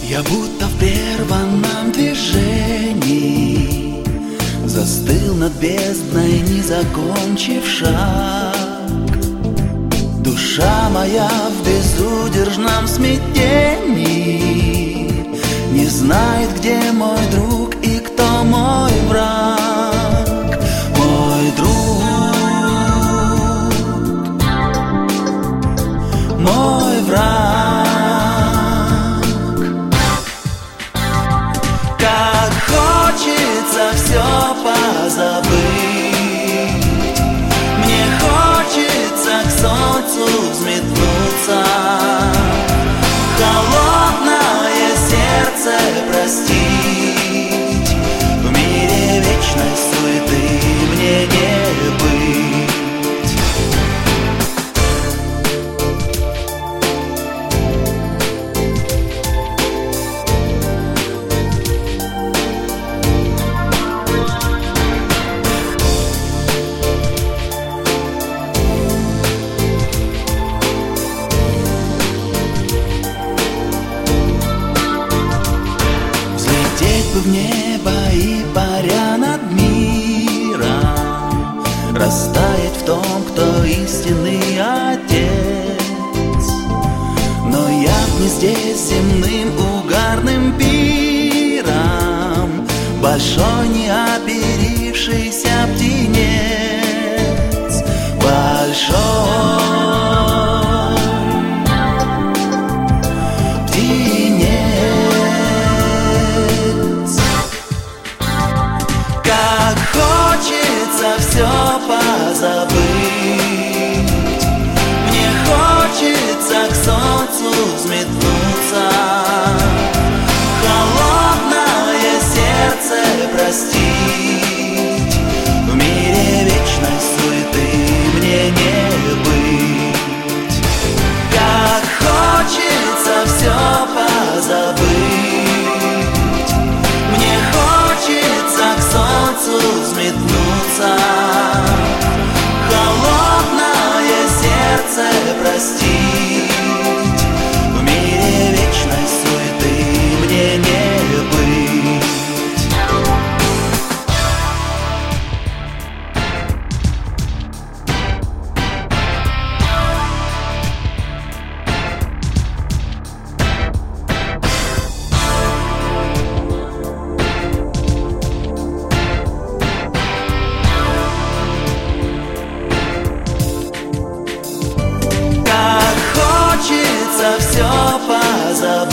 Я будто в прерванном движении застыл над бездной, не закончив шаг. Душа моя в безудержном смятении не знает, где мой друг и кто мой враг. Мой друг, мой враг. Как хочется все позабыть, мне хочется к солнцу взметнуться, холодное сердце простить. В мире вечной суеты мне не быть. В небо и паря над миром, растаять в том, кто истинный Отец. Но я б не здесь земным угарным пиром, большой неоперившийся птенец, большой все позабыть, мне хочется к солнцу взметнуться, холодное сердце простить. В мире вечной суеты мне не быть. Как хочется все позабыть, мне хочется к солнцу взметнуться, холодное сердце простить. В мире вечной суеты мне не быть. Все позабыть,